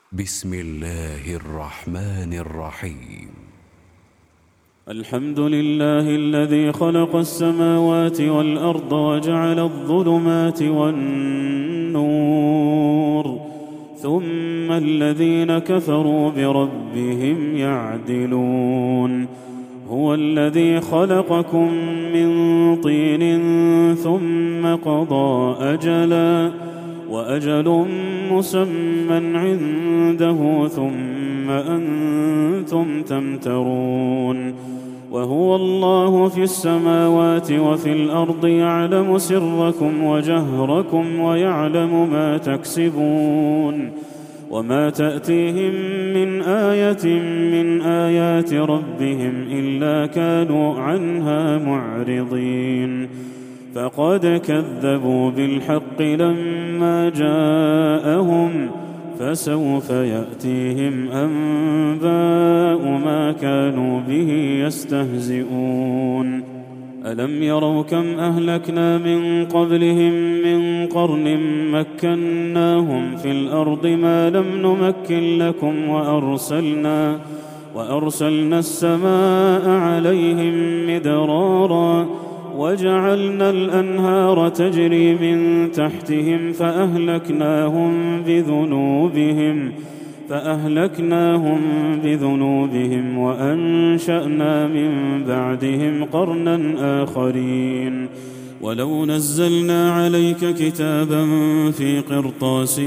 بسم الله الرحمن الرحيم. الحمد لله الذي خلق السماوات والأرض وجعل الظلمات والنور، ثم الذين كفروا بربهم يعدلون. هو الذي خلقكم من طين ثم قضى أجلا، وأجل مسمى عنده، ثم أنتم تمترون. وهو الله في السماوات وفي الأرض، يعلم سركم وجهركم ويعلم ما تكسبون. وما تأتيهم من آية من آيات ربهم إلا كانوا عنها معرضين. فقد كذبوا بالحق لما جاءهم، فسوف يأتيهم أنباء ما كانوا به يستهزئون. ألم يروا كم أهلكنا من قبلهم من قرن مكناهم في الأرض ما لم نمكن لكم، وأرسلنا السماء عليهم مدرارا، وجعلنا الأنهار تجري من تحتهم فأهلكناهم بذنوبهم وأنشأنا من بعدهم قرنا آخرين. ولو نزلنا عليك كتابا في قرطاس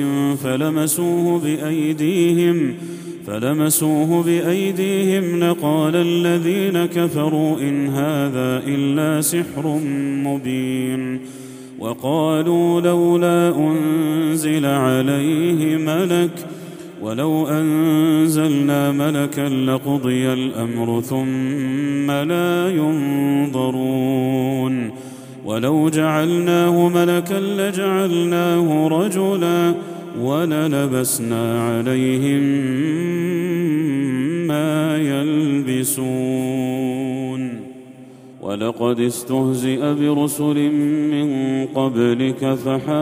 فلمسوه بأيديهم لقال الذين كفروا إن هذا إلا سحر مبين. وقالوا لولا أنزل عليه ملك، ولو أنزلنا ملكا لقضي الأمر ثم لا ينظرون. ولو جعلناه ملكا لجعلناه رجلا وللبسنا عليهم ما يلبسون. ولقد استهزئ برسل من قبلك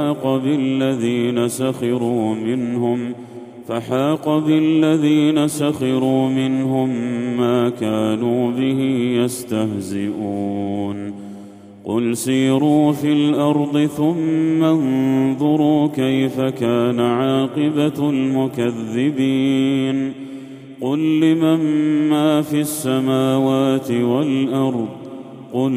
فحاق بالذين سخروا منهم ما كانوا به يستهزئون. قل سيروا في الأرض ثم انظروا كيف كان عاقبة المكذبين. قل لمن ما في السماوات والأرض، قل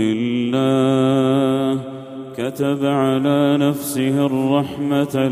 لله. كتب على نفسه الرحمة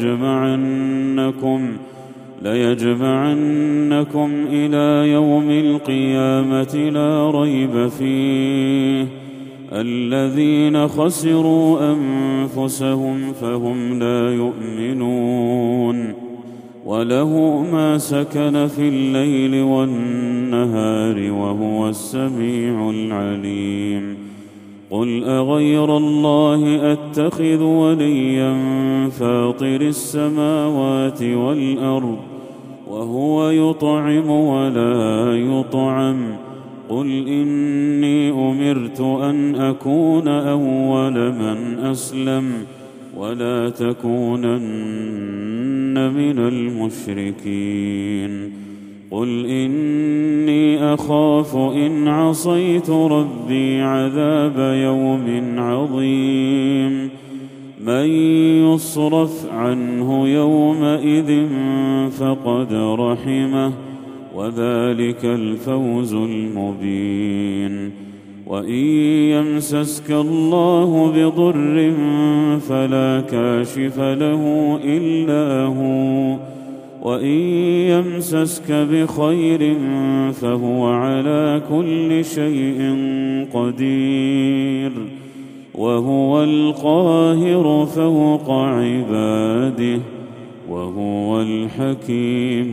ليجمعنكم إلى يوم القيامة لا ريب فيه. الذين خسروا أنفسهم فهم لا يؤمنون. وله ما سكن في الليل والنهار وهو السميع العليم. قل أغير الله أتخذ وليا فاطر السماوات والأرض وهو يطعم ولا يطعم. قل إني أمرت أن أكون أول من أسلم ولا تكونن من المشركين. قل إني أخاف إن عصيت ربي عذاب يوم عظيم. من يصرف عنه يومئذ فقد رحمه، وذلك الفوز المبين. وإن يمسسك الله بضر فلا كاشف له إلا هو، وإن يمسسك بخير فهو على كل شيء قدير. وهو القاهر فوق عباده، وهو الحكيم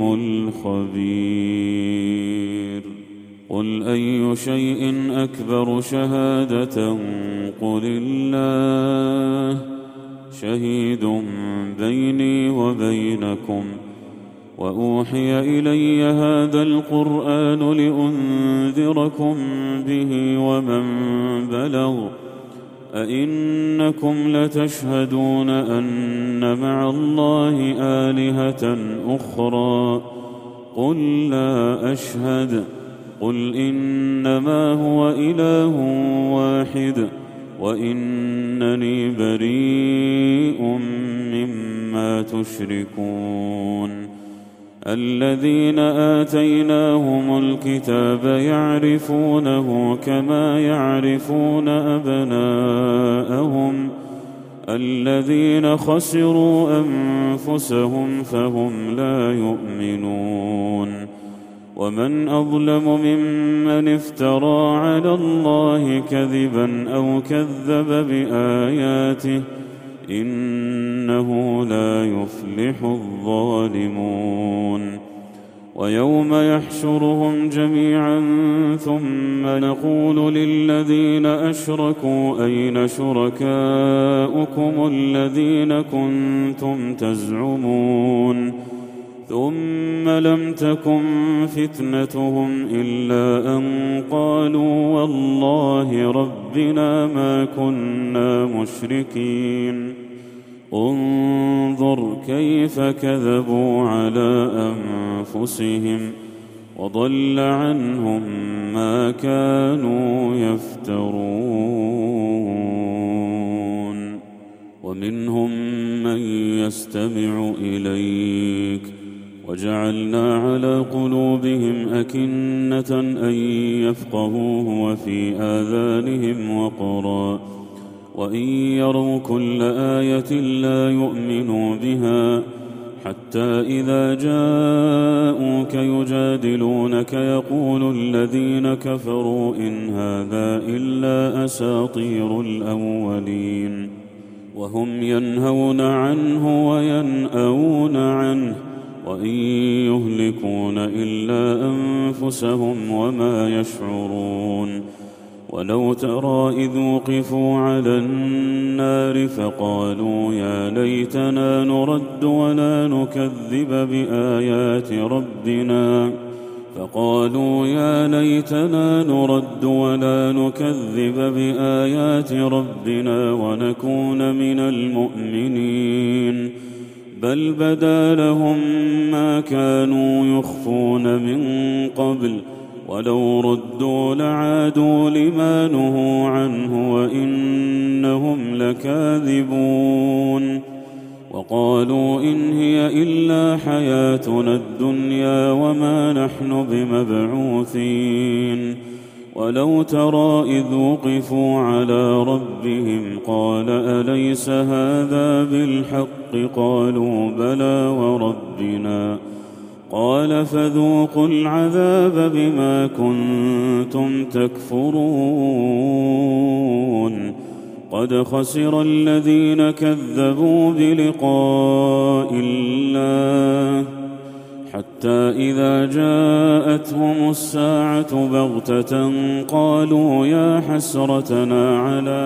الخبير. قل أي شيء أكبر شهادة؟ قل الله. شهيد بيني وبينكم. وأوحي إلي هذا القرآن لأنذركم به ومن بلغ، أئنكم لتشهدون أن مع الله آلهة أخرى قل لا أشهد قل إنما هو إله واحد وإنني بريء مما تشركون. الذين آتيناهم الكتاب يعرفونه كما يعرفون أبناءهم الذين خسروا أنفسهم فهم لا يؤمنون. ومن أظلم ممن افترى على الله كذبا أو كذب بآياته إنه لا يفلح الظالمون. ويوم يحشرهم جميعا ثم نقول للذين أشركوا أين شركاؤكم الذين كنتم تزعمون ثم لم تكن فتنتهم إلا أن قالوا والله ربنا ما كنا مشركين. انظر كيف كذبوا على أنفسهم وضل عنهم ما كانوا يفترون. ومنهم من يستمع إليك وجعلنا على قلوبهم أكنة أن يفقهوه وفي آذانهم وقرا وإن يروا كل آية لا يؤمنوا بها حتى إذا جاءوك يجادلونك يقول الذين كفروا إن هذا إلا أساطير الأولين وهم ينهون عنه وينأون عنه وإن يهلكون إلا أنفسهم وما يشعرون. ولو ترى إذ وقفوا على النار فقالوا يا ليتنا نرد ولا نكذب بآيات ربنا ونكون من المؤمنين بل بدا لهم ما كانوا يخفون من قبل ولو ردوا لعادوا لما نهوا عنه وإنهم لكاذبون. وقالوا إن هي إلا حياتنا الدنيا وما نحن بمبعوثين. ولو ترى إذ وقفوا على ربهم قال أليس هذا بالحق قالوا بلى وربنا قال فذوقوا العذاب بما كنتم تكفرون. قد خسر الذين كذبوا بلقاء الله حتى إذا جاءتهم الساعة بغتة قالوا يا حسرتنا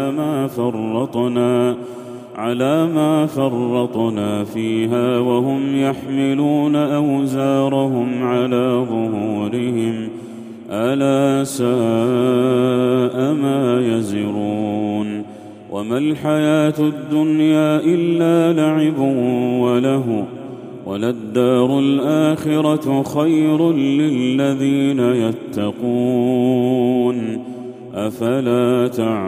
على ما فرطنا فيها وهم يحملون أوزارهم على ظهورهم ألا ساء ما يزرون. وما الحياة الدنيا إلا لعب وله وللدار الآخرة خير للذين يتقون أفلا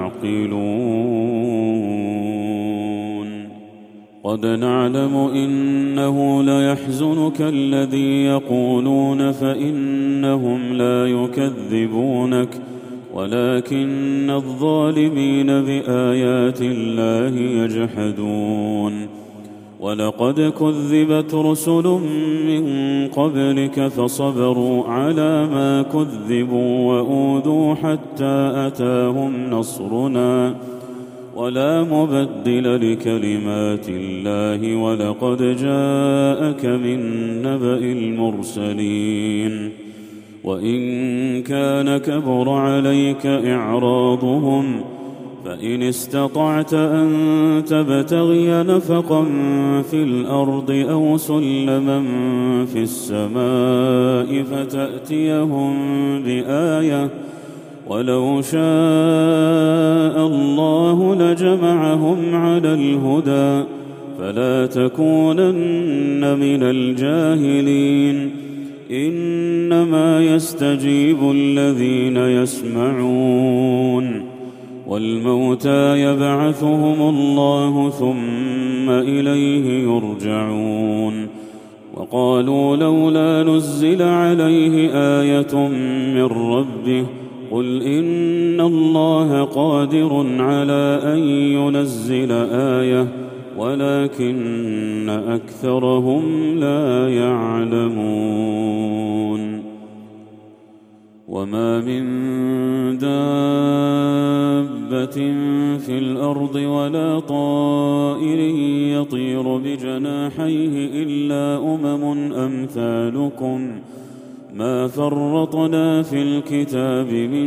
تعقلون. قد نعلم إنه ليحزنك الذي يقولون فإنهم لا يكذبونك ولكن الظالمين بآيات الله يجحدون. ولقد كذبت رسل من قبلك فصبروا على ما كذبوا وأوذوا حتى أتاهم نصرنا ولا مبدل لكلمات الله ولقد جاءك من نبأ المرسلين. وإن كان كبر عليك إعراضهم فإن استطعت أن تبتغي نفقا في الأرض أو سلما في السماء ولو شاء الله لجمعهم على الهدى فلا تكونن من الجاهلين إنما يستجيب الذين يسمعون والموتى يبعثهم الله ثم إليه يرجعون وقالوا لولا نزل عليه آية من ربه قل إن الله قادر على أن ينزل آية ولكن أكثرهم لا يعلمون وما من دابة في الأرض ولا طائر يطير بجناحيه إلا أمثالكم ما فرطنا في الكتاب من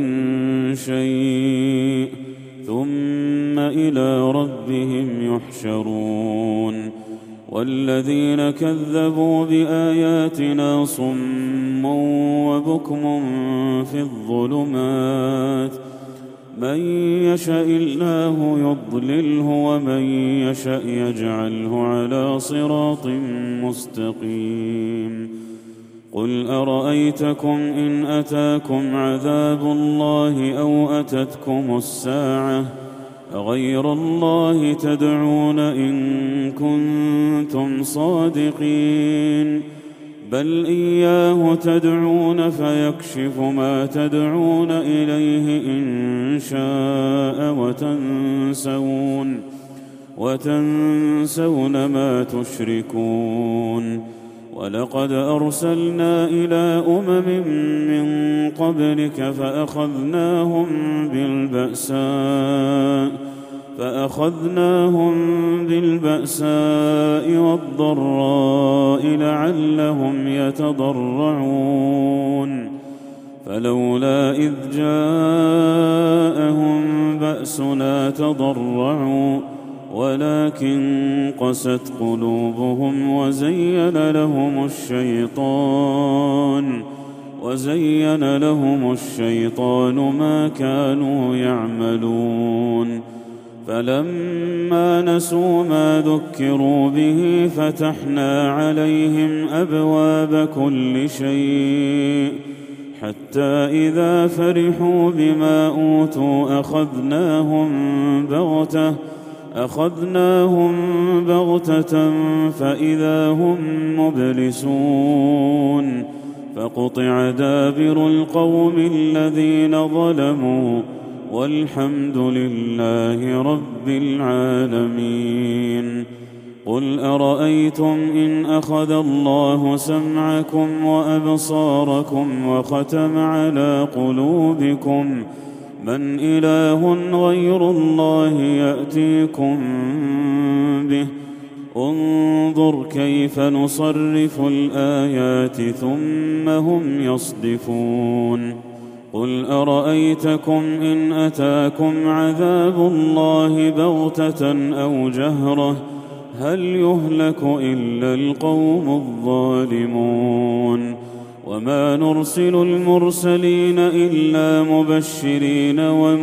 شيء ثم إلى ربهم يحشرون والذين كذبوا بآياتنا صم وبكم في الظلمات من يشاء الله يضلله ومن يشاء يجعله على صراط مستقيم قل أرأيتكم إن أتاكم عذاب الله أو أتتكم الساعة أغير الله تدعون إن كنتم صادقين بل إياه تدعون فيكشف ما تدعون إليه إن شاء وتنسون ما تشركون ولقد أرسلنا إلى من قبلك فأخذناهم بالبأساء والضراء لعلهم يتضرعون فلولا إذ جاءهم بأسنا تضرعوا ولكن قست قلوبهم وزين لهم الشيطان ما كانوا يعملون فلما نسوا ما ذكروا به فتحنا عليهم أبواب كل شيء حتى إذا فرحوا بما أوتوا أخذناهم بغتة فإذا هم مبلسون فقطع دابر القوم الذين ظلموا والحمد لله رب العالمين قل أرأيتم إن أخذ الله سمعكم وأبصاركم وختم على قلوبكم من إله غير الله يأتيكم به انظر كيف نصرف الآيات ثم هم يصدفون قل أرأيتكم إن أتاكم عذاب الله بغتة أو جهرة هل يهلك إلا القوم الظالمون وما نرسل المرسلين إلا مبشرين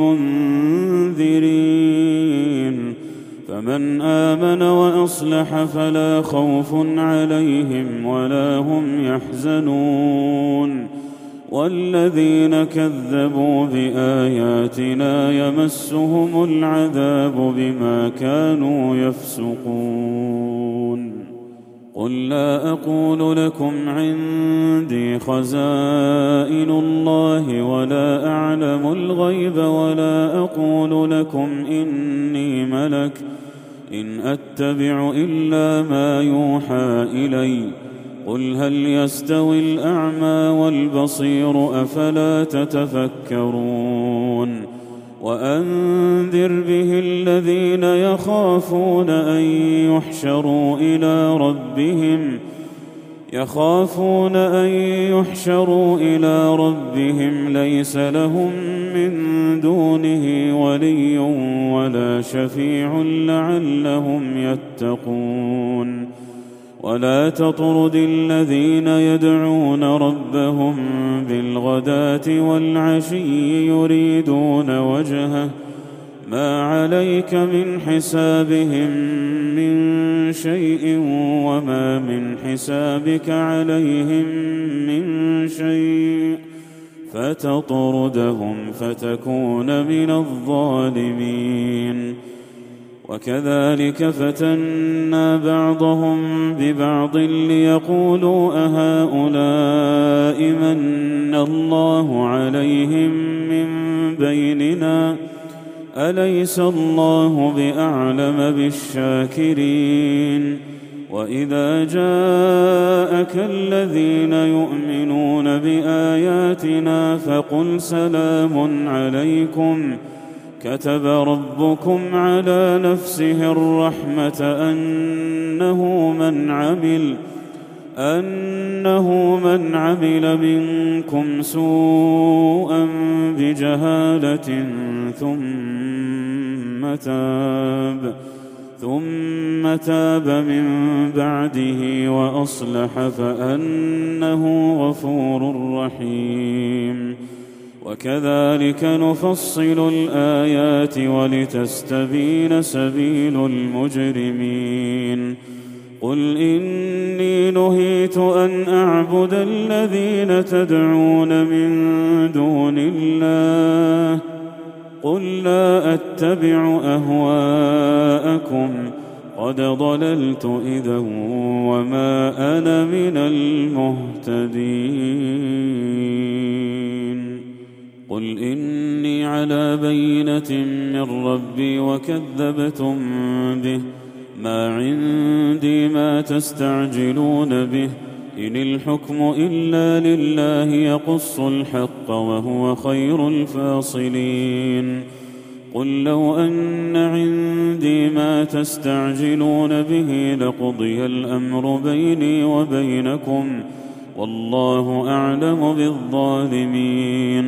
ومنذرين فمن آمن وأصلح فلا خوف عليهم ولا هم يحزنون والذين كذبوا بآياتنا يمسهم العذاب بما كانوا يفسقون قل لا أقول لكم عندي خزائن الله ولا أعلم الغيب ولا أقول لكم إني ملك إن أتبع إلا ما يوحى إلي قل هل يستوي الأعمى والبصير أفلا تتفكرون وأنذر به الذين يخافون أن يحشروا إلى ربهم ليس لهم من دونه ولي ولا شفيع لعلهم يتقون ولا تطرد الذين يدعون ربهم بالغداة والعشي يريدون وجهه ما عليك من حسابهم من شيء وما من حسابك عليهم من شيء فتطردهم فتكون من الظالمين. وكذلك فتنا بعضهم ببعض ليقولوا أهؤلاء من الله عليهم من بيننا أليس الله بأعلم بالشاكرين. وإذا جاءك الذين يؤمنون بآياتنا فقل سلام عليكم كتب ربكم على نفسه الرحمة أنه من عمل منكم سوءا بجهالة ثم تاب من بعده وأصلح فأنه غفور رحيم. وكذلك نفصل الآيات ولتستبين سبيل المجرمين. قل إني نهيت أن أعبد الذين تدعون من دون الله قل لا أتبع أهواءكم قد ضللت إذا وما أنا من المهتدين. قل إني على بينة من ربي وكذبتم به ما عندي ما تستعجلون به إن الحكم إلا لله يقص الحق وهو خير الفاصلين. قل لو أن عندي ما تستعجلون به لقضي الأمر بيني وبينكم والله أعلم بالظالمين.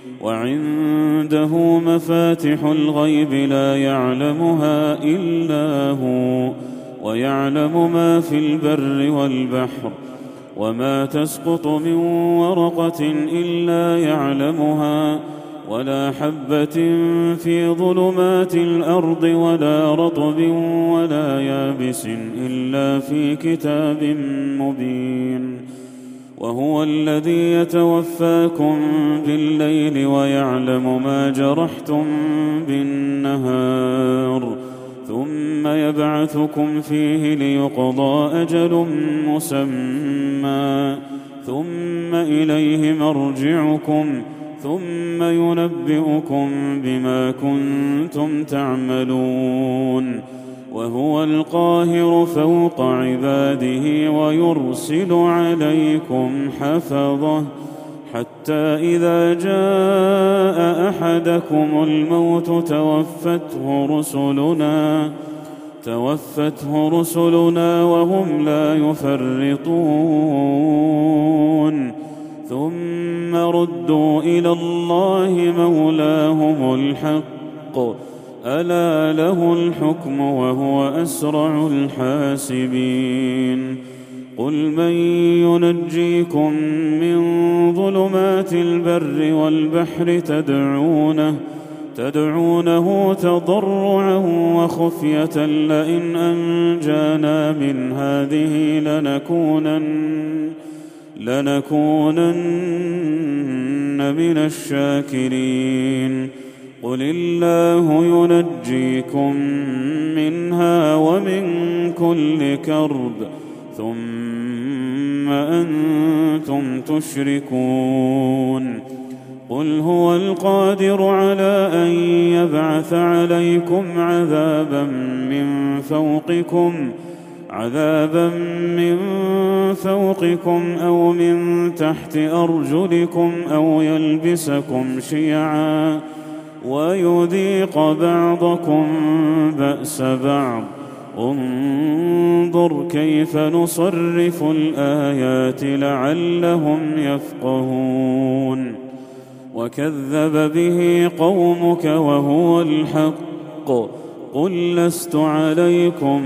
وعنده مفاتح الغيب لا يعلمها إلا هو ويعلم ما في البر والبحر وما تسقط من ورقة إلا يعلمها ولا حبة في ظلمات الأرض ولا رطب ولا يابس إلا في كتاب مبين. وهو الذي يتوفاكم بالليل ويعلم ما جرحتم بالنهار ثم يبعثكم فيه ليقضى أجل مسمى ثم إليه مرجعكم ثم ينبئكم بما كنتم تعملون. وهو القاهر فوق عباده ويرسل عليكم حفظه حتى إذا جاء أحدكم الموت توفته رسلنا وهم لا يفرطون ثم ردوا إلى الله مولاهم الحق ألا له الحكم وهو أسرع الحاسبين. قل من ينجيكم من ظلمات البر والبحر تدعونه تضرعا وخفية لئن أنجانا من هذه لنكونن من الشاكرين. قل الله ينجيكم منها ومن كل كرب ثم أنتم تشركون. قل هو القادر على أن يبعث عليكم عذابا من فوقكم أو من تحت أرجلكم أو يلبسكم شيعا ويذيق بعضكم بأس بعض انظر كيف نصرف الآيات لعلهم يفقهون. وكذب به قومك وهو الحق قل لست عليكم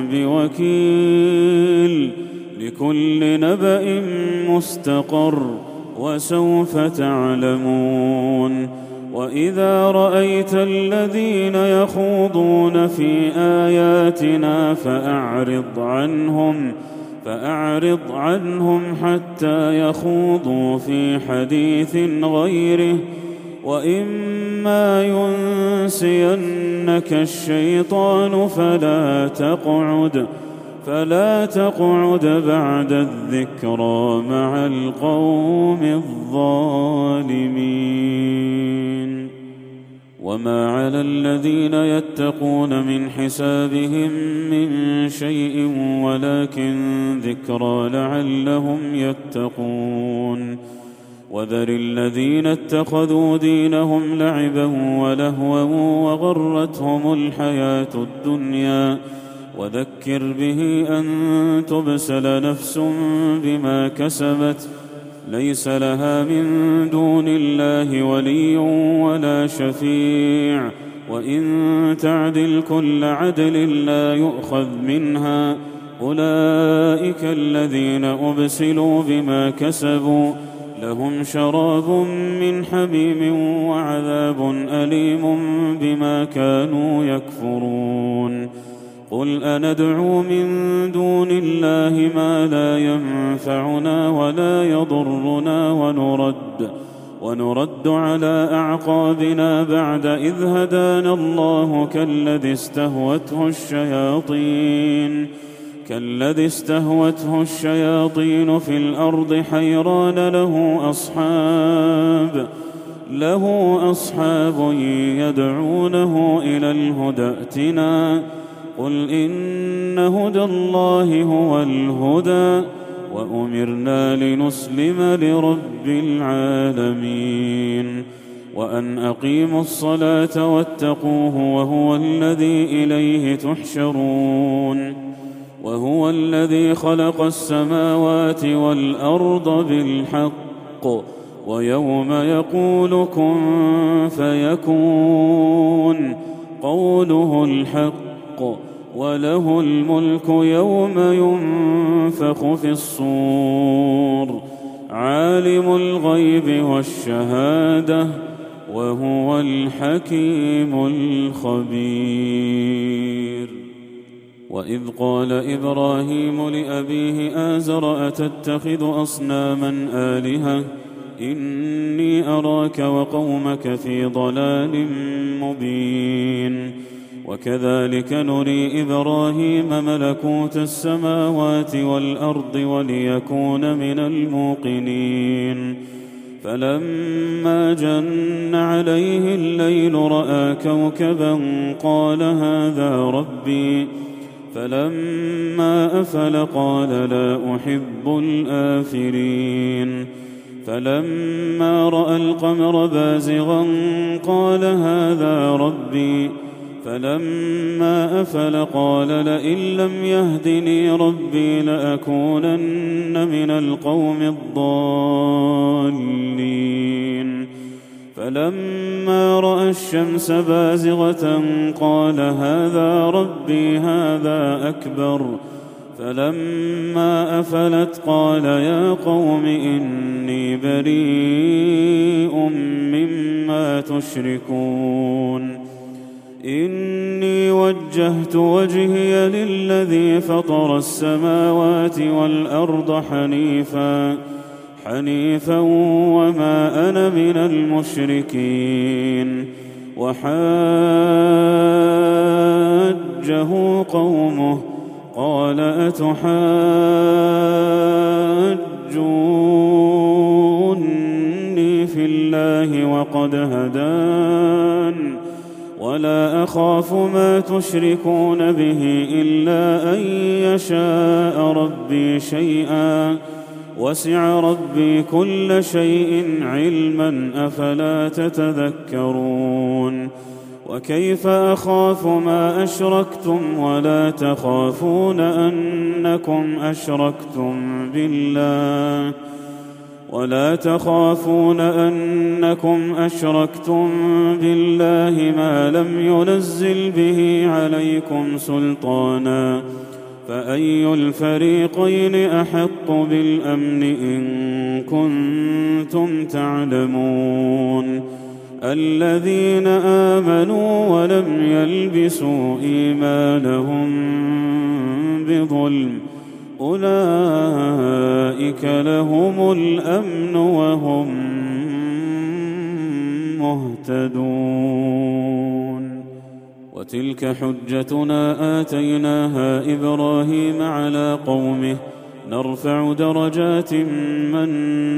بوكيل لكل نبأ مستقر وسوف تعلمون وإذا رأيت الذين يخوضون في آياتنا فأعرض عنهم حتى يخوضوا في حديث غيره وإما ينسينك الشيطان فلا تقعد بعد الذكرى مع القوم الظالمين وما على الذين يتقون من حسابهم من شيء ولكن ذكرى لعلهم يتقون وذر الذين اتخذوا دينهم لعبا ولهوا وغرتهم الحياة الدنيا وذكر به أن تبسل نفس بما كسبت ليس لها من دون الله ولي ولا شفيع وإن تعدل كل عدل لا يؤخذ منها أولئك الذين أبسلوا بما كسبوا لهم شراب من حميم وعذاب أليم بما كانوا يكفرون قل أندعو من دون الله ما لا ينفعنا ولا يضرنا ونرد على أعقابنا بعد إذ هدانا الله كالذي استهوته الشياطين في الأرض حيران له أصحاب يدعونه إلى الهدى ائتنا قل إن هدى الله هو الهدى وأمرنا لنسلم لرب العالمين وأن أقيموا الصلاة واتقوه وهو الذي إليه تحشرون وهو الذي خلق السماوات والأرض بالحق ويوم يقول كن فيكون قوله الحق وله الملك يوم ينفخ في الصور عالم الغيب والشهادة وهو الحكيم الخبير وإذ قال إبراهيم لأبيه آزر أتتخذ أصناما آلهة إني أراك وقومك في ضلال مبين وكذلك نري إبراهيم ملكوت السماوات والأرض وليكون من الموقنين فلما جن عليه الليل رأى كوكبا قال هذا ربي فلما أفل قال لا أحب الآفلين فلما رأى القمر بازغا قال هذا ربي فلما أفل قال لئن لم يهدني ربي لأكونن من القوم الضالين فلما رأى الشمس بازغة قال هذا ربي هذا أكبر فلما أفلت قال يا قوم إني بريء مما تشركون إني وجهت وجهي للذي فطر السماوات والأرض حنيفا وما أنا من المشركين وحاجه قومه قال أتحاجوني في الله وقد هدان ولا أخاف ما تشركون به إلا أن يشاء ربي شيئا وسع ربي كل شيء علما أفلا تتذكرون وكيف أخاف ما أشركتم ولا تخافون أنكم أشركتم ولا تخافون أنكم أشركتم بالله ما لم ينزل به عليكم سلطانا فأي الفريقين أحق بالأمن إن كنتم تعلمون الذين آمنوا ولم يلبسوا إيمانهم بظلم أولئك لهم الأمن وهم مهتدون. وتلك حجتنا آتيناها إبراهيم على قومه نرفع درجات من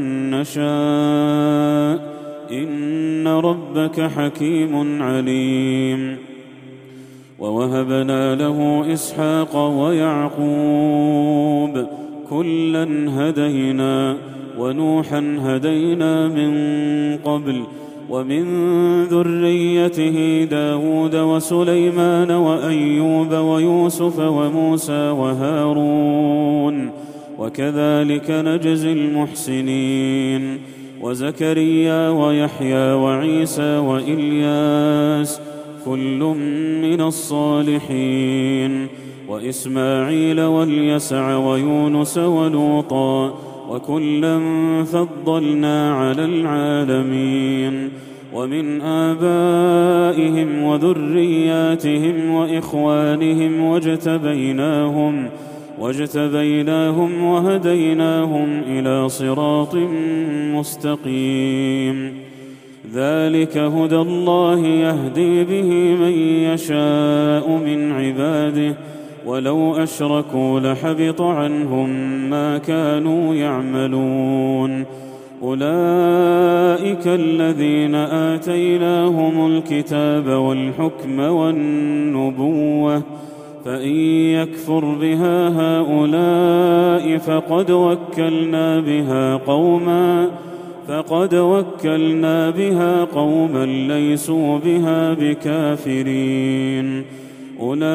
نشاء إن ربك حكيم عليم. ووهبنا له إسحاق ويعقوب كلا هدينا ونوحا هدينا من قبل ومن ذريته داود وسليمان وأيوب ويوسف وموسى وهارون وكذلك نجزي المحسنين وزكريا ويحيى وعيسى وإلياس كل من الصالحين وإسماعيل واليسع ويونس ولوطا وكلا فضلنا على العالمين ومن آبائهم وذرياتهم وإخوانهم واجتبيناهم وهديناهم إلى صراط مستقيم ذلك هدى الله يهدي به من يشاء من عباده ولو أشركوا لحبط عنهم ما كانوا يعملون أولئك الذين آتيناهم الكتاب والحكم والنبوة فإن يكفر بها هؤلاء فقد وكلنا بها قوما ليسوا بها بكافرين أولئك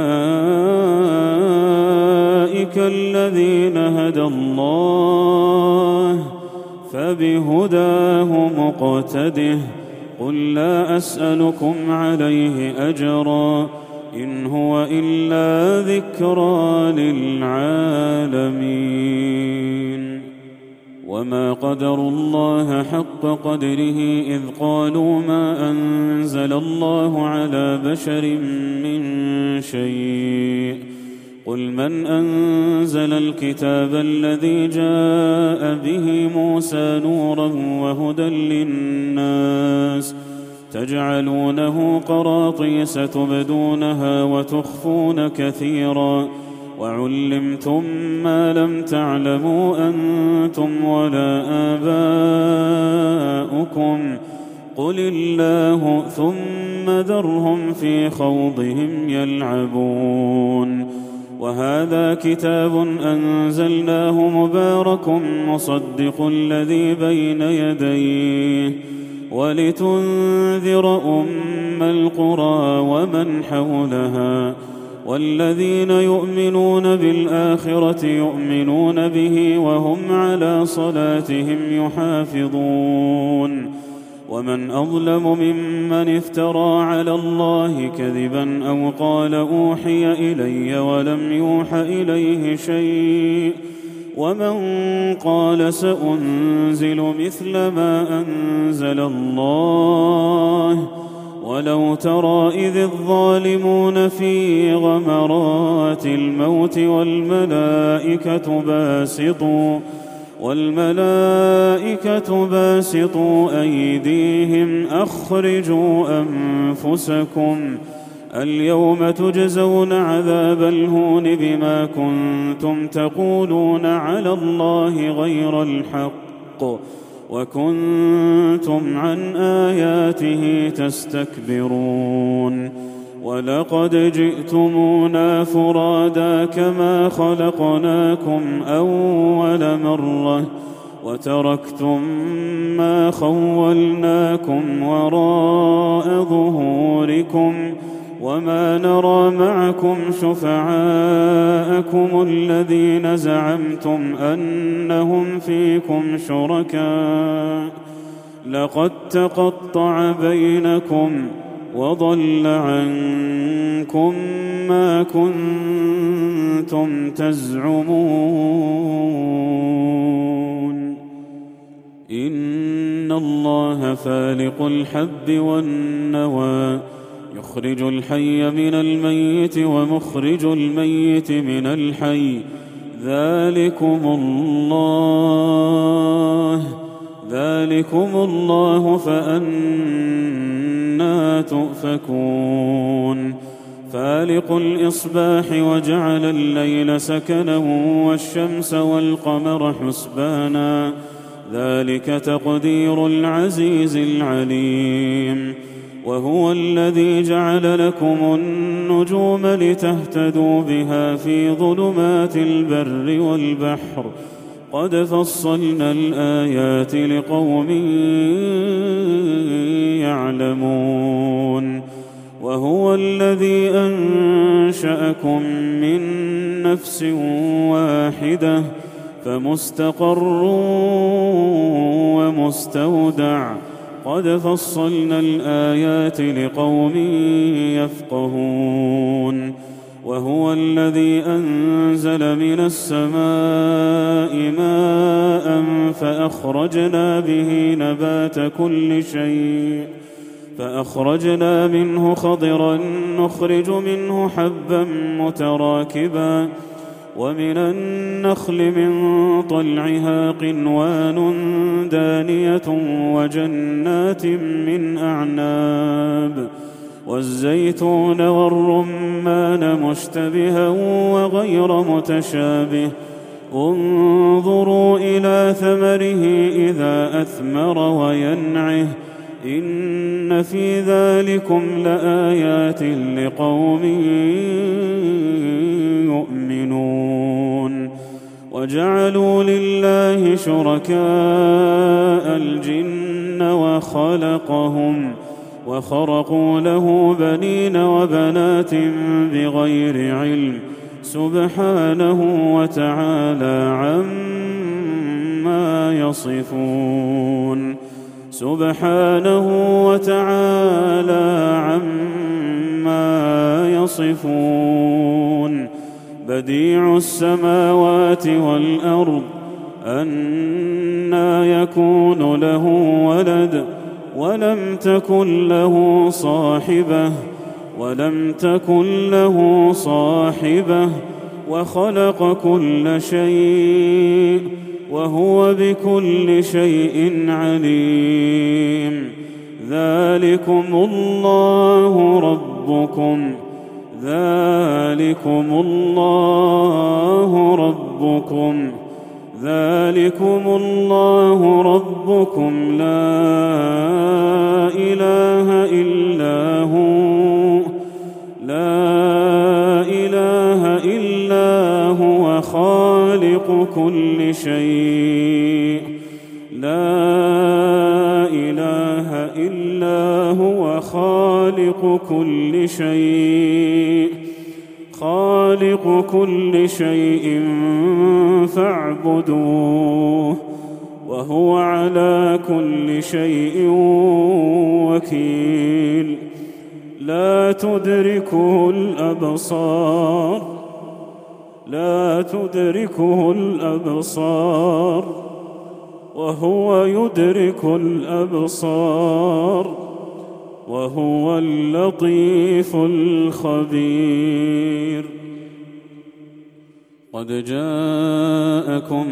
الذين هدى الله فبهداه مقتده قل لا أسألكم عليه أجرا إن هو إلا ذكرى للعالمين. وما قدروا الله حق قدره إذ قالوا ما أنزل الله على بشر من شيء قل من أنزل الكتاب الذي جاء به موسى نورا وهدى للناس تجعلونه قراطيس تبدونها وتخفون كثيرا وعلمتم ما لم تعلموا أنتم ولا آباؤكم قل الله ثم ذرهم في خوضهم يلعبون. وهذا كتاب أنزلناه مبارك مصدق الذي بين يديه ولتنذر أم القرى ومن حولها والذين يؤمنون بالآخرة يؤمنون به وهم على صلاتهم يحافظون. ومن أظلم ممن افترى على الله كذبا أو قال أوحي إلي ولم يوح إليه شيء ومن قال سأنزل مثل ما أنزل الله ولو ترى إذ الظالمون في غمرات الموت والملائكة باسطوا أيديهم أخرجوا أنفسكم اليوم تجزون عذاب الهون بما كنتم تقولون على الله غير الحق وكنتم عن آياته تستكبرون. ولقد جئتمونا فرادا كما خلقناكم أول مرة وتركتم ما خولناكم وراء ظهوركم وما نرى معكم شفعاءكم الذين زعمتم أنهم فيكم شركاء لقد تقطع بينكم وضل عنكم ما كنتم تزعمون إن الله فالق الحب والنوى يخرج الحي من الميت ومخرج الميت من الحي ذلكم الله فأنى تؤفكون فالق الإصباح وجعل الليل سكنا والشمس والقمر حسبانا ذلك تقدير العزيز العليم وهو الذي جعل لكم النجوم لتهتدوا بها في ظلمات البر والبحر قد فصلنا الآيات لقوم يعلمون وهو الذي أنشأكم من نفس واحدة فمستقر ومستودع قد فصلنا الآيات لقوم يفقهون وهو الذي أنزل من السماء ماء فأخرجنا به نبات كل شيء فأخرجنا منه خضرا نخرج منه حبا متراكبا ومن النخل من طلعها قنوان دانية وجنات من أعناب والزيتون والرمان مشتبها وغير متشابه انظروا إلى ثمره إذا أثمر وينعه إن في ذلكم لآيات لقوم يؤمنون وجعلوا لله شركاء الجن وخرقوا له بنين وبنات بغير علم سبحانه وتعالى عما يصفون بديع السماوات والأرض أنى يكون له ولد ولم تكن له صاحبة وخلق كل شيء وهو بكل شيء عليم ذلكم الله ربكم لا إله إلا هو خالق كل شيء خالق كل شيء فاعبدوه وهو على كل شيء وكيل لا تدركه الأبصار وهو يدرك الأبصار وهو اللطيف الخبير قد جاءكم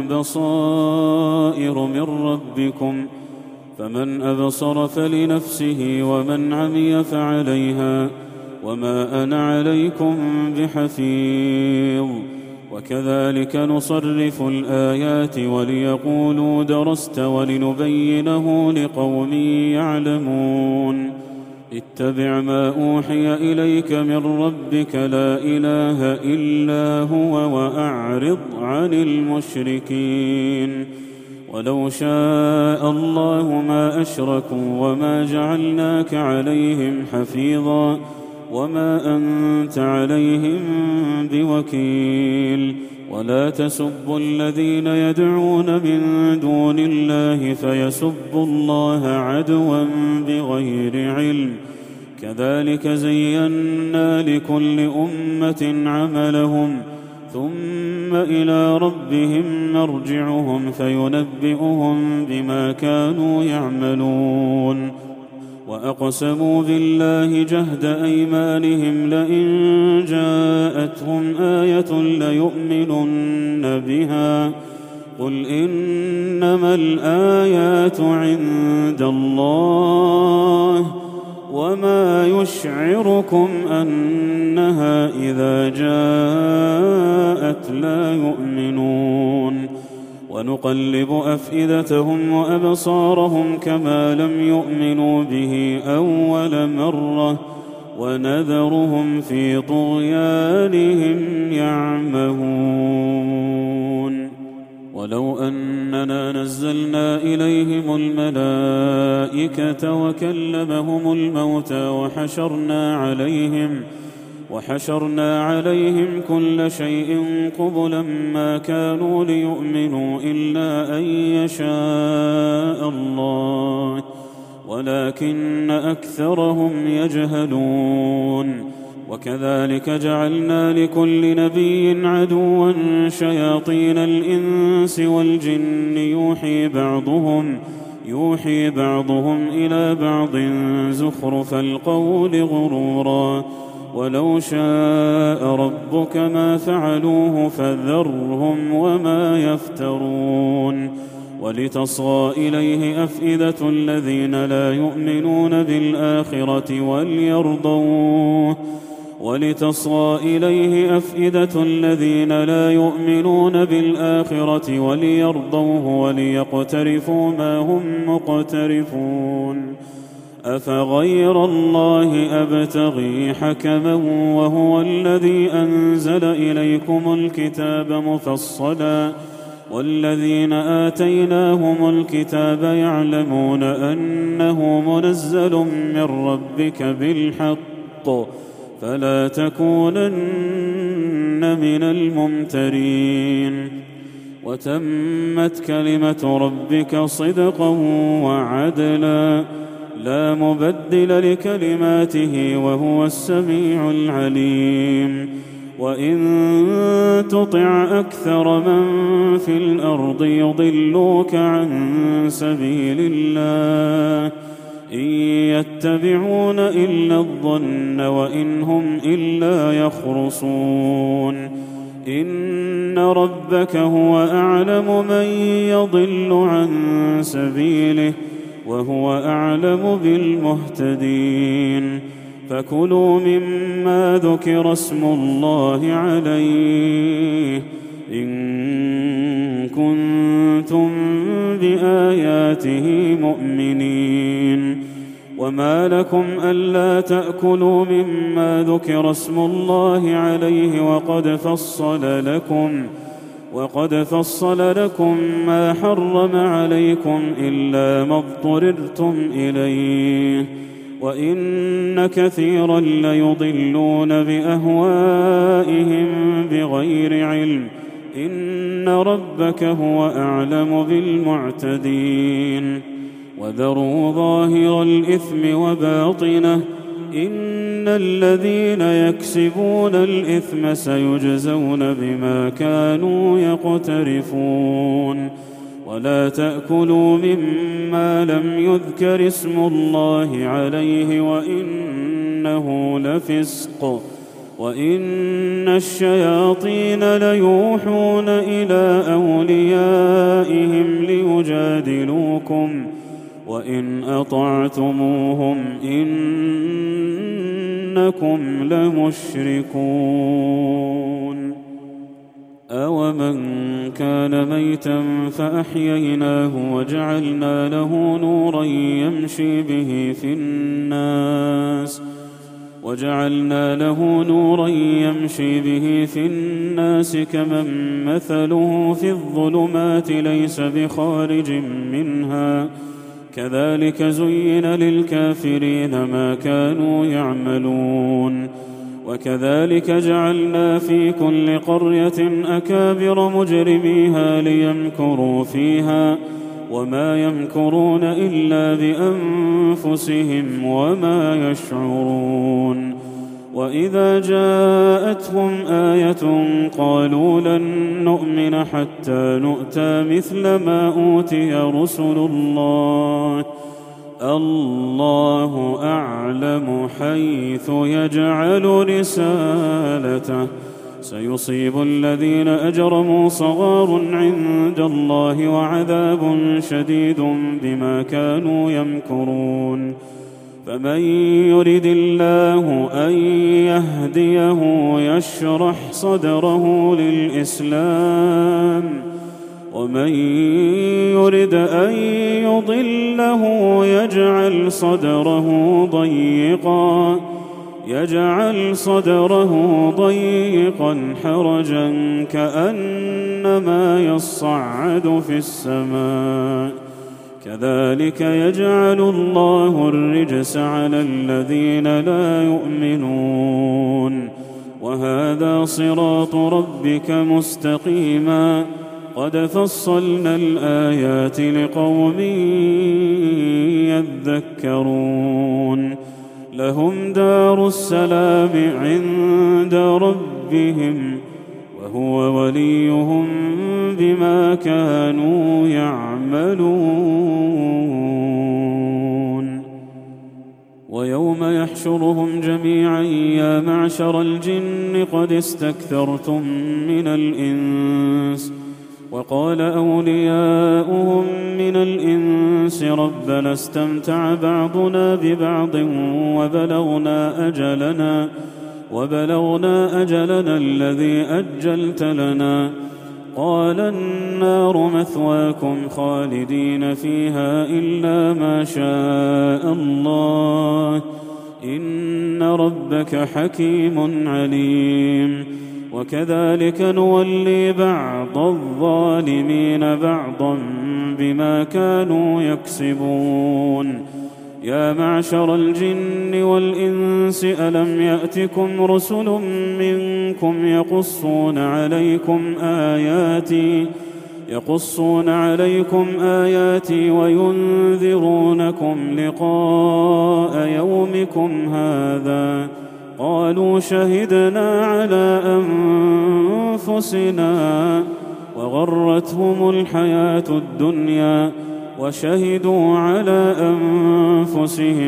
بصائر من ربكم فمن أبصر فلنفسه ومن عمي فعليها وما أنا عليكم بحفيظ وكذلك نصرف الآيات وليقولوا درست ولنبينه لقوم يعلمون اتبع ما أوحي إليك من ربك لا إله إلا هو وأعرض عن المشركين ولو شاء الله ما أشركوا وما جعلناك عليهم حفيظا وما أنت عليهم بوكيل. ولا تسبوا الذين يدعون من دون الله فيسبوا الله عدوا بغير علم، كذلك زينا لكل أمة عملهم ثم إلى ربهم مرجعهم فينبئهم بما كانوا يعملون. وأقسموا بالله جهد أيمانهم لئن جاءتهم آية ليؤمنن بها، قل إنما الآيات عند الله وما يشعركم أنها إذا جاءت لا يؤمنون. ونقلب أفئدتهم وأبصارهم كما لم يؤمنوا به أول مرة ونذرهم في طغيانهم يعمهون. ولو أننا نزلنا إليهم الملائكة وكلمهم الموتى وحشرنا عليهم كل شيء قبلا ما كانوا ليؤمنوا إلا أن يشاء الله ولكن أكثرهم يجهلون. وكذلك جعلنا لكل نبي عدوا شياطين الإنس والجن يوحي بعضهم إلى بعض زخرف القول غرورا، ولو شاء ربك ما فعلوه فذرهم وما يفترون. ولتصغى إليه أفئدة الذين لا يؤمنون بالآخرة وليرضوه وليقترفوا ما هم مقترفون. أفغير الله أبتغي حكما وهو الذي أنزل إليكم الكتاب مفصلا، والذين آتيناهم الكتاب يعلمون أنه منزل من ربك بالحق فلا تكونن من الممترين. وتمت كلمة ربك صدقا وعدلا لا مبدل لكلماته وهو السميع العليم. وإن تطع أكثر من في الأرض يضلوك عن سبيل الله إن يتبعون إلا الظن وإن هم إلا يخرصون. إن ربك هو أعلم من يضل عن سبيله وهو أعلم بالمهتدين. فكلوا مما ذكر اسم الله عليه إن كنتم بآياته مؤمنين. وما لكم ألا تأكلوا مما ذكر اسم الله عليه وقد فصل لكم ما حرم عليكم إلا ما اضطررتم إليه، وإن كثيرا ليضلون بأهوائهم بغير علم إن ربك هو أعلم بالمعتدين. وذروا ظاهر الإثم وباطنه إن الذين يكسبون الإثم سيجزون بما كانوا يقترفون. ولا تأكلوا مما لم يذكر اسم الله عليه وإنه لفسق، وإن الشياطين ليوحون إلى أوليائهم ليجادلوكم وإن أطعتموهم إنكم لمشركون. أومن كان ميتا فأحييناه وجعلنا له نورا يمشي به في الناس كمن مثله في الظلمات ليس بخارج منها كذلك زين للكافرين ما كانوا يعملون وكذلك جعلنا في كل قرية أكابر مجرميها ليمكروا فيها وما يمكرون إلا بأنفسهم وما يشعرون وإذا جاءتهم آية قالوا لن نؤمن حتى نؤتى مثل ما أوتي رسل الله الله أعلم حيث يجعل رسالته سيصيب الذين أجرموا صغار عند الله وعذاب شديد بما كانوا يمكرون فمن يرد الله أن يهديه يشرح صدره للإسلام ومن يرد أن يضله يجعل صدره ضيقا حرجا كأنما يصعد في السماء كذلك يجعل الله الرجس على الذين لا يؤمنون وهذا صراط ربك مستقيما قد فصلنا الآيات لقوم يذكرون لهم دار السلام عند ربهم وهو وليهم بما كانوا يعملون ويوم يحشرهم جميعا يا معشر الجن قد استكثرتم من الإنس وقال أولياؤهم من الإنس ربنا استمتع بعضنا ببعض وبلغنا أجلنا الذي أجلت لنا قال النار مثواكم خالدين فيها إلا ما شاء الله إن ربك حكيم عليم وكذلك نولي بعض الظالمين بعضا بما كانوا يكسبون يا معشر الجن والإنس ألم يأتكم رسل منكم يقصون عليكم آياتي وينذرونكم لقاء يومكم هذا قالوا شهدنا على أنفسنا وغرتهم الحياة الدنيا وشهدوا على أنفسهم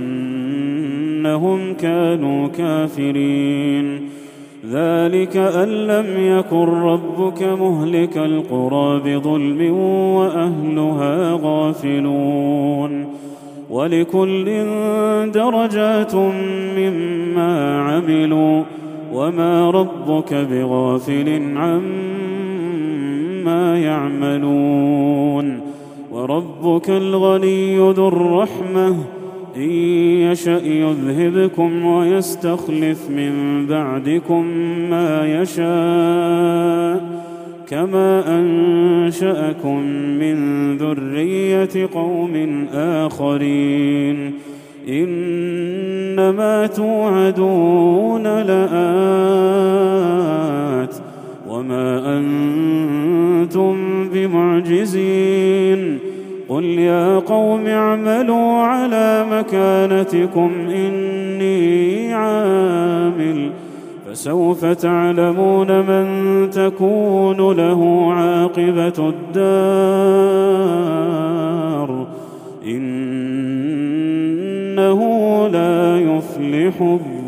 أنهم كانوا كافرين ذلك أن لم يكن ربك مهلك القرى بظلم وأهلها غافلون ولكل درجات مما عملوا وما ربك بغافل عما يعملون وربك الغني ذو الرحمة إن يشأ يذهبكم ويستخلف من بعدكم ما يشاء كما أنشأكم من ذرية قوم آخرين إنما توعدون لآت وما أنتم بمعجزين قل يا قوم اعملوا على مكانتكم إني عامل فسوف تعلمون من تكون له عاقبة الدار إنه لا يفلح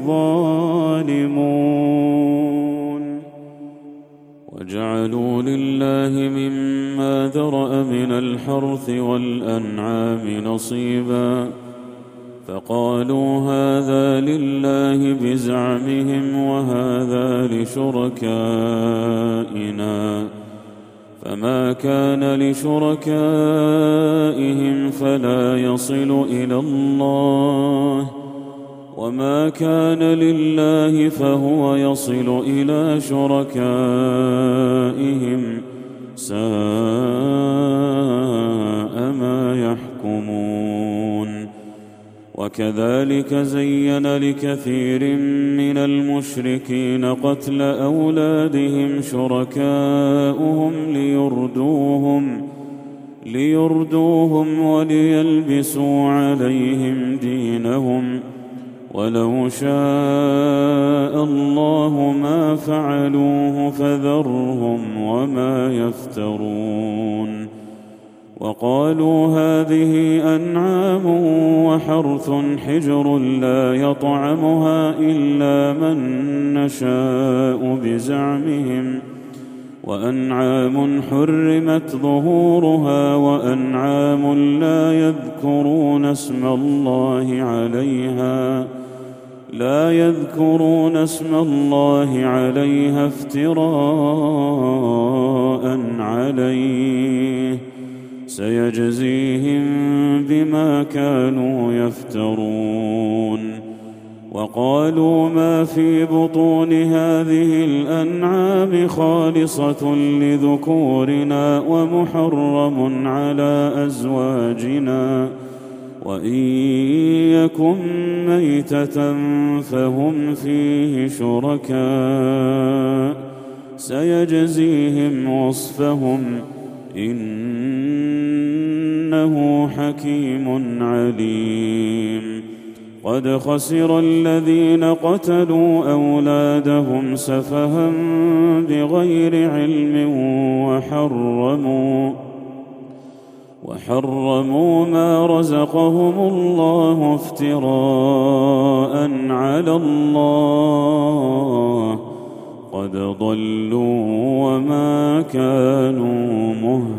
الظالمون وجعلوا لله مما ذرأ من الحرث والأنعام نصيبا فقالوا هذا لله بزعمهم وهذا لشركائنا فما كان لشركائهم فلا يصل إلى الله وما كان لله فهو يصل إلى شركائهم ساء ما يحكمون وكذلك زين لكثير من المشركين قتل أولادهم شركاؤهم ليردوهم وليلبسوا عليهم دينهم، ولو شاء الله ما فعلوه فذرهم وما يفترون. وقالوا هذه أنعام وحرث حجر لا يطعمها إلا من نشاء بزعمهم، وأنعام حرمت ظهورها وأنعام لا يذكرون اسم الله عليها افتراء عليه، سيجزيهم بما كانوا يفترون. وقالوا ما في بطون هذه الأنعام خالصة لذكورنا ومحرم على أزواجنا، وإن يكن ميتة فهم فيه شركاء، سيجزيهم وصفهم إنه حكيم عليم. قد خسر الذين قتلوا أولادهم سفها بغير علم وحرموا ما رزقهم الله افتراء على الله، قد ضلوا وما كانوا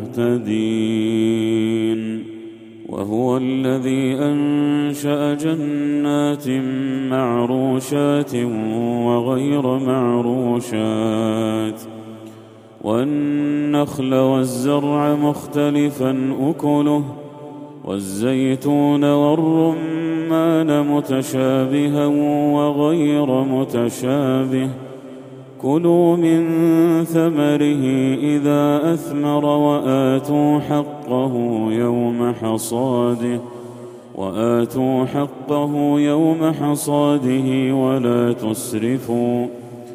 مهتدين. وهو الذي أنشأ جنات معروشات وغير معروشات، والنخل والزرع مختلفا أكله، والزيتون والرمان متشابها وغير متشابه، كلوا من ثمره إذا أثمر وآتوا حقه يوم حصاده ولا تسرفوا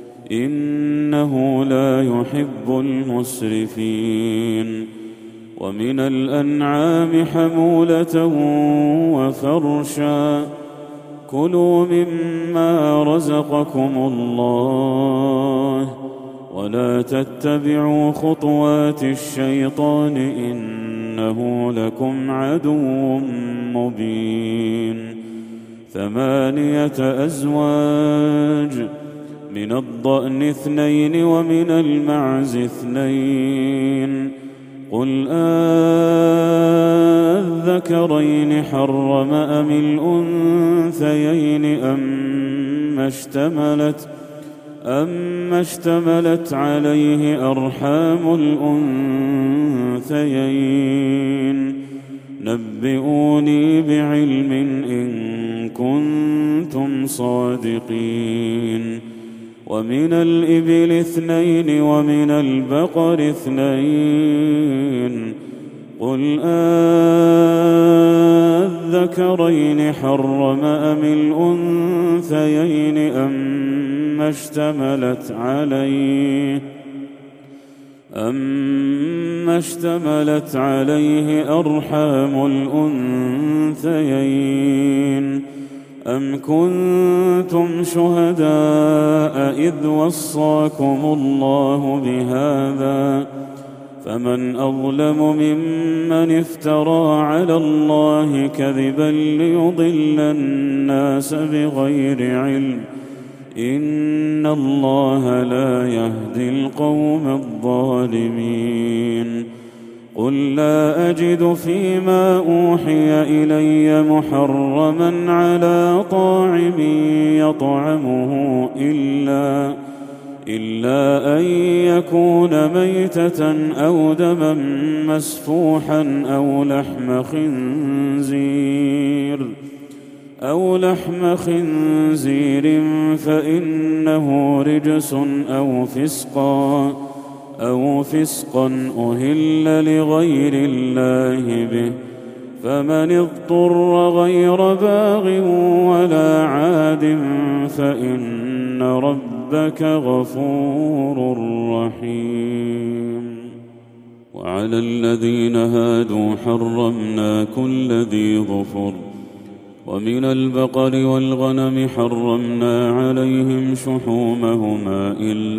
إنه لا يحب المسرفين. ومن الأنعام حمولة وفرشا، كلوا مما رزقكم الله ولا تتبعوا خطوات الشيطان إنه لكم عدو مبين. 8 أزواج، من الضأن 2 ومن المعز 2، قل أذكرين حرم أم الأنثيين أما اشتملت عليه أرحام الأنثيين، نبئوني بعلم إن كنتم صادقين. ومن الإبل 2 ومن البقر 2، قل أذكرين حرم أم الأنثيين أما اشتملت عليه أرحام الأنثيين، أم كنتم شهداء إذ وصاكم الله بهذا، فمن أظلم ممن افترى على الله كذبا ليضل الناس بغير علم، إن الله لا يهدي القوم الظالمين. قل لا أجد فيما أوحي إلي محرما على طاعم يطعمه إلا أن يكون ميتة أو دما مسفوحا أو لحم خنزير فإنه رجس أو فسقا أهل لغير الله به، فمن اضطر غير باغ ولا عاد فإن ربك غفور رحيم. وعلى الذين هادوا حرمنا كل ذي ظفر، ومن البقر والغنم حرمنا عليهم شحومهما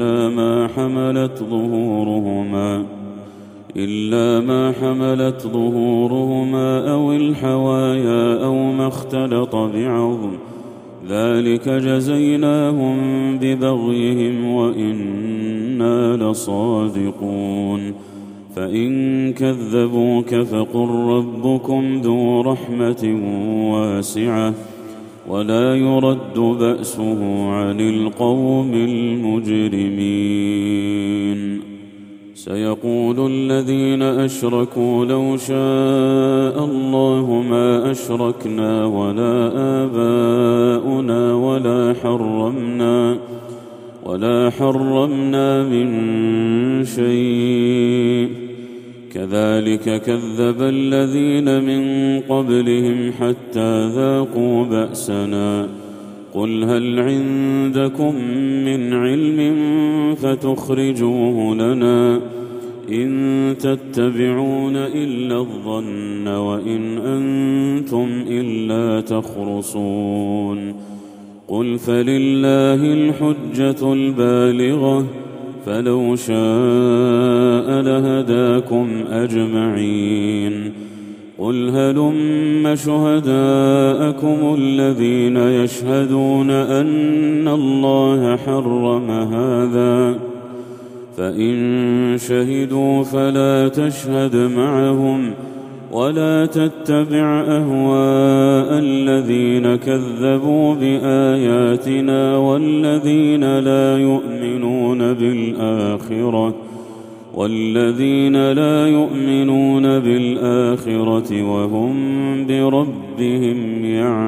إلا ما حملت ظهورهما أو الحوايا أو ما اختلط بعظم، ذلك جزيناهم ببغيهم وإنا لصادقون. فإن كذبوك فقل ربكم ذو رحمة واسعة ولا يرد بأسه عن القوم المجرمين. سيقول الذين أشركوا لو شاء الله ما أشركنا ولا آباؤنا ولا حرمنا من شيء، كذلك كذب الذين من قبلهم حتى ذاقوا بأسنا. قل هل عندكم من علم فتخرجوه لنا؟ إن تتبعون إلا الظن وإن أنتم إلا تخرصون. قل فلله الحجة البالغة، فلو شاء لهداكم أجمعين. قل هلم شهداءكم الذين يشهدون أن الله حرم هذا، فإن شهدوا فلا تشهد معهم ولا تتبع أهواء الذين كذبوا بآياتنا والذين لا يؤمنون بالآخرة وهم بربهم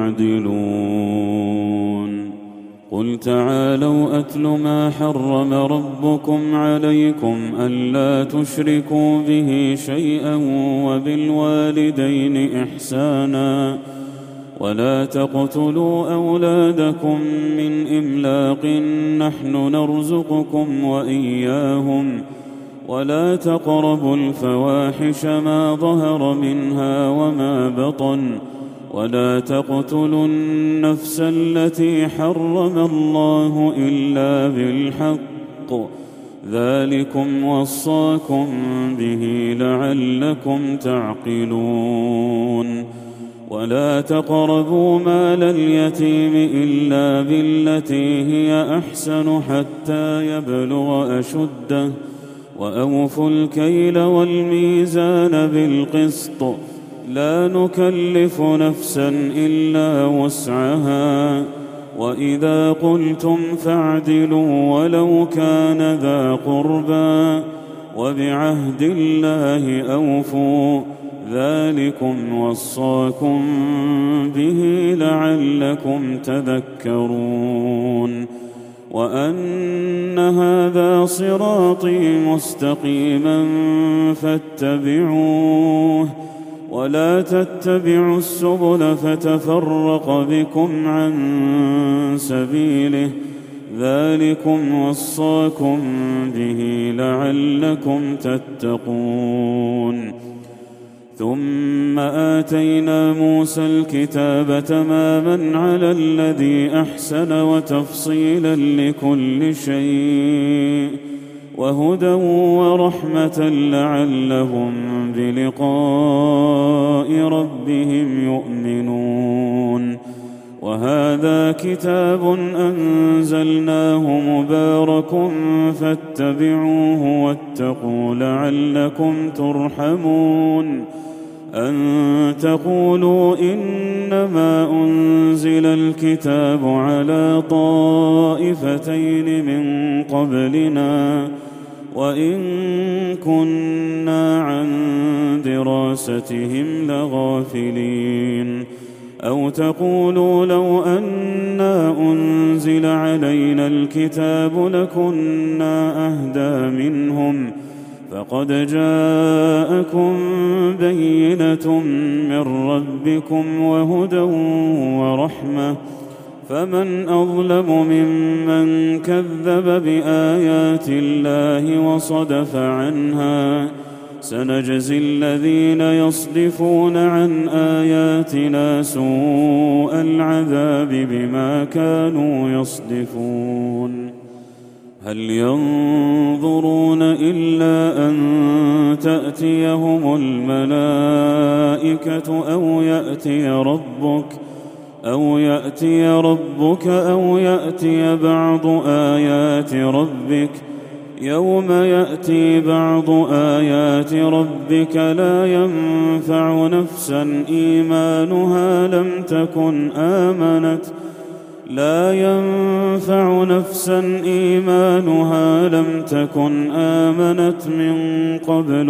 يعدلون. قل تعالوا أتل ما حرم ربكم عليكم ألا تشركوا به شيئا وبالوالدين إحسانا ولا تقتلوا أولادكم من إملاق نحن نرزقكم وإياهم ولا تقربوا الفواحش ما ظهر منها وما بطن ولا تقتلوا النفس التي حرم الله إلا بالحق، ذلكم وصاكم به لعلكم تعقلون. ولا تقربوا مال اليتيم إلا بالتي هي أحسن حتى يبلغ أشده، وأوفوا الكيل والميزان بالقسط، لا نكلف نفسا إلا وسعها، وإذا قلتم فاعدلوا ولو كان ذا قربى، وبعهد الله أوفوا، ذلكم وصاكم به لعلكم تذكرون. وأن هذا صراطي مستقيما فاتبعوه ولا تتبعوا السبل فتفرق بكم عن سبيله، ذلكم وصاكم به لعلكم تتقون. ثم آتينا موسى الكتاب تماما على الذي أحسن وتفصيلا لكل شيء وهدى ورحمة لعلهم بلقاء ربهم يؤمنون. وهذا كتاب أنزلناه مبارك فاتبعوه واتقوا لعلكم ترحمون. أن تقولوا إنما أنزل الكتاب على طائفتين من قبلنا وإن كنا عن دراستهم لغافلين. أو تقولوا لو أنا أنزل علينا الكتاب لكنا أهدى منهم، فقد جاءكم بينة من ربكم وهدى ورحمة، فمن أظلم ممن كذب بآيات الله وصدف عنها. سنجزي الذين يصدفون عن آياتنا سوء العذاب بما كانوا يصدفون. هل ينظرون إلا أن تأتيهم الملائكة أو يأتي ربك أو يأتي بعض آيات ربك. يوم يأتي بعض آيات ربك لا ينفع نفسا إيمانها لم تكن آمنت من قبل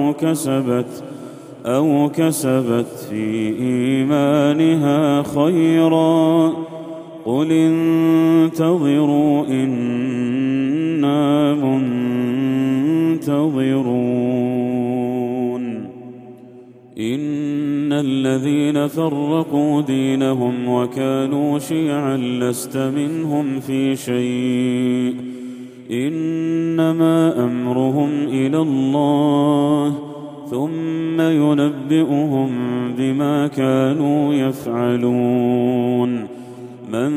أو كسبت في إيمانها خيرا. قل انتظروا إنا منتظرون. إن الذين فرقوا دينهم وكانوا شيعا لست منهم في شيء، إنما أمرهم إلى الله ثم ينبئهم بما كانوا يفعلون. من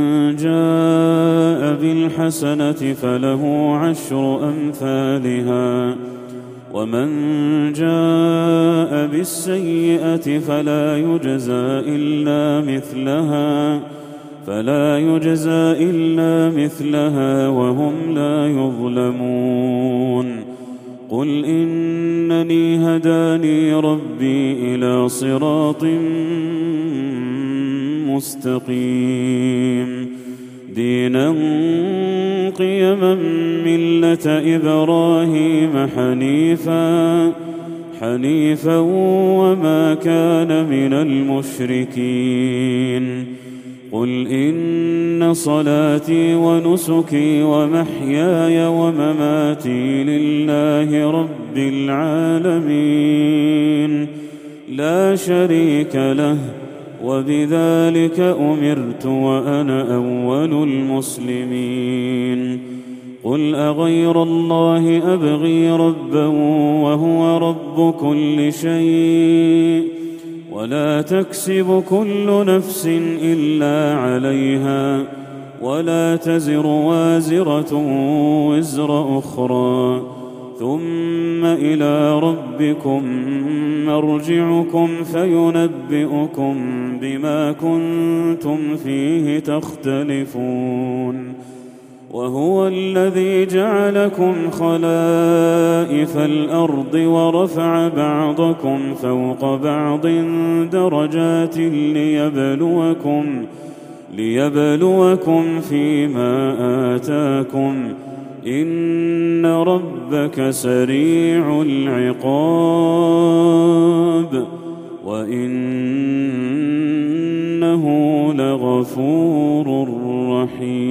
جاء بالحسنة فله 10 أمثالها، ومن جاء بالسيئة فلا يجزى إلا مثلها وهم لا يظلمون. قل إنني هداني ربي إلى صراط مستقيم دينا قيما ملة إبراهيم حنيفا وما كان من المشركين. قل إن صلاتي ونسكي ومحياي ومماتي لله رب العالمين لا شريك له، وبذلك أمرت وأنا أول المسلمين. قل أغير الله أبغي ربا وهو رب كل شيء، ولا تكسب كل نفس إلا عليها، ولا تزر وازرة وزر أخرى، ثم إلى ربكم مرجعكم فينبئكم بما كنتم فيه تختلفون. وهو الذي جعلكم خلائف الأرض ورفع بعضكم فوق بعض درجات ليبلوكم فيما آتاكم، إن ربك سريع العقاب وإنه لغفور رحيم.